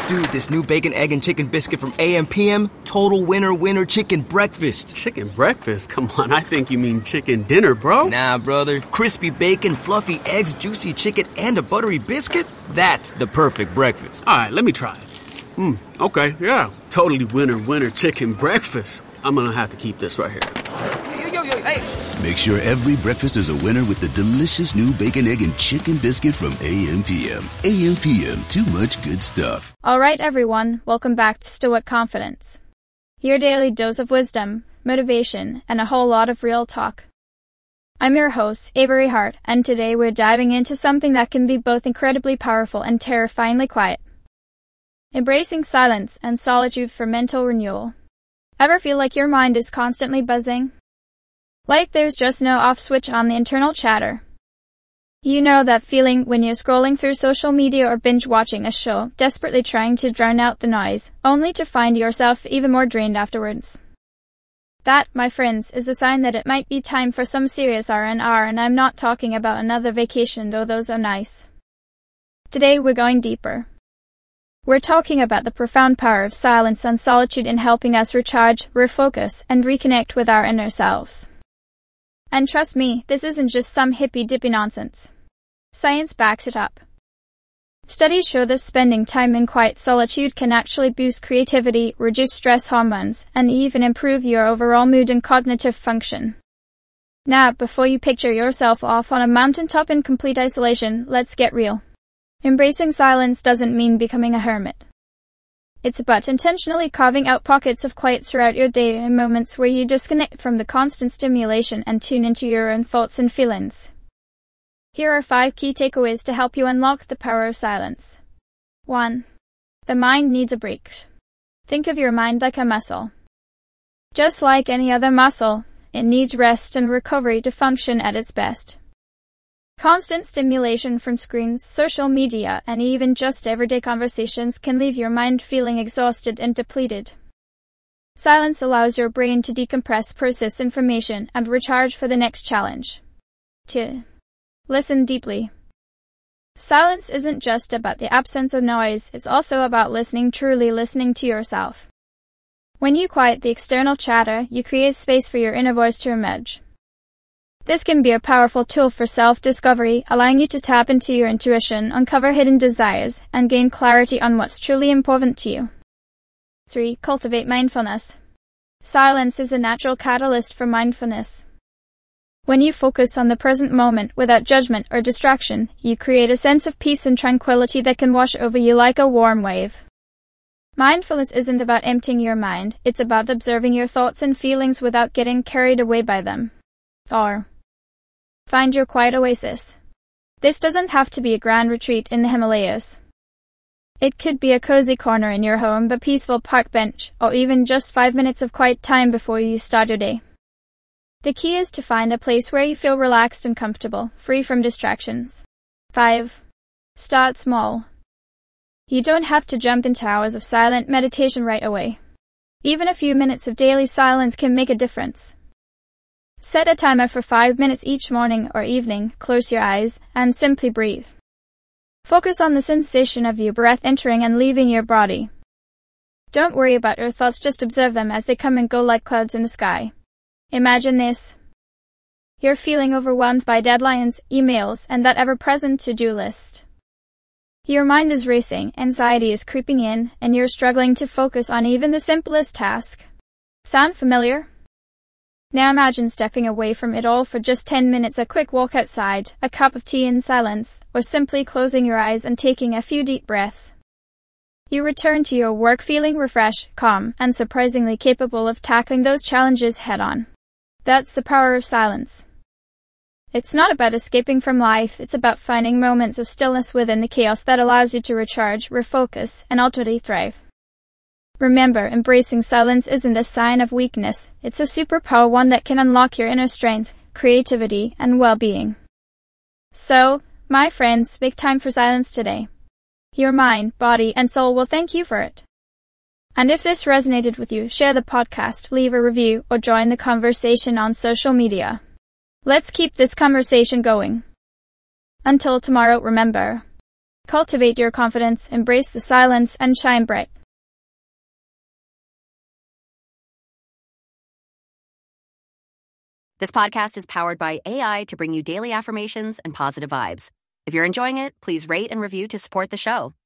Dude, this new bacon, egg, and chicken biscuit from AM/PM, total winner chicken breakfast. Chicken breakfast? Come on, I think you mean chicken dinner, bro. Nah, brother. Crispy bacon, fluffy eggs, juicy chicken, and a buttery biscuit? That's the perfect breakfast. All right, let me try it. Okay, yeah. Totally winner chicken breakfast. I'm gonna have to keep this right here. Yo, hey. Make sure every breakfast is a winner with the delicious new bacon, egg, and chicken biscuit from AM/PM. AM/PM, too much good stuff. Alright everyone, welcome back to Stoic Confidence. Your daily dose of wisdom, motivation, and a whole lot of real talk. I'm your host, Avery Hart, and today we're diving into something that can be both incredibly powerful and terrifyingly quiet. Embracing silence and solitude for mental renewal. Ever feel like your mind is constantly buzzing? Like there's just no off switch on the internal chatter. You know that feeling when you're scrolling through social media or binge watching a show, desperately trying to drown out the noise, only to find yourself even more drained afterwards. That, my friends, is a sign that it might be time for some serious R&R, and I'm not talking about another vacation, though those are nice. Today we're going deeper. We're talking about the profound power of silence and solitude in helping us recharge, refocus, and reconnect with our inner selves. And trust me, this isn't just some hippy-dippy nonsense. Science backs it up. Studies show that spending time in quiet solitude can actually boost creativity, reduce stress hormones, and even improve your overall mood and cognitive function. Now, before you picture yourself off on a mountaintop in complete isolation, let's get real. Embracing silence doesn't mean becoming a hermit. It's about intentionally carving out pockets of quiet throughout your day and moments where you disconnect from the constant stimulation and tune into your own thoughts and feelings. Here are 5 key takeaways to help you unlock the power of silence. 1. The mind needs a break. Think of your mind like a muscle. Just like any other muscle, it needs rest and recovery to function at its best. Constant stimulation from screens, social media, and even just everyday conversations can leave your mind feeling exhausted and depleted. Silence allows your brain to decompress, process information, and recharge for the next challenge. 2. Listen deeply. Silence isn't just about the absence of noise, it's also about truly listening to yourself. When you quiet the external chatter, you create space for your inner voice to emerge. This can be a powerful tool for self-discovery, allowing you to tap into your intuition, uncover hidden desires, and gain clarity on what's truly important to you. 3. Cultivate mindfulness. Silence is a natural catalyst for mindfulness. When you focus on the present moment without judgment or distraction, you create a sense of peace and tranquility that can wash over you like a warm wave. Mindfulness isn't about emptying your mind, it's about observing your thoughts and feelings without getting carried away by them. 4. Find your quiet oasis. This doesn't have to be a grand retreat in the Himalayas. It could be a cozy corner in your home, a peaceful park bench, or even just 5 minutes of quiet time before you start your day. The key is to find a place where you feel relaxed and comfortable, free from distractions. 5. Start small. You don't have to jump into hours of silent meditation right away. Even a few minutes of daily silence can make a difference. Set a timer for 5 minutes each morning or evening, close your eyes, and simply breathe. Focus on the sensation of your breath entering and leaving your body. Don't worry about your thoughts, just observe them as they come and go like clouds in the sky. Imagine this. You're feeling overwhelmed by deadlines, emails, and that ever-present to-do list. Your mind is racing, anxiety is creeping in, and you're struggling to focus on even the simplest task. Sound familiar? Now imagine stepping away from it all for just 10 minutes, a quick walk outside, a cup of tea in silence, or simply closing your eyes and taking a few deep breaths. You return to your work feeling refreshed, calm, and surprisingly capable of tackling those challenges head-on. That's the power of silence. It's not about escaping from life, it's about finding moments of stillness within the chaos that allows you to recharge, refocus, and ultimately thrive. Remember, embracing silence isn't a sign of weakness, it's a superpower, one that can unlock your inner strength, creativity, and well-being. So, my friends, make time for silence today. Your mind, body, and soul will thank you for it. And if this resonated with you, share the podcast, leave a review, or join the conversation on social media. Let's keep this conversation going. Until tomorrow, remember, Cultivate your confidence, embrace the silence, and shine bright. This podcast is powered by AI to bring you daily affirmations and positive vibes. If you're enjoying it, please rate and review to support the show.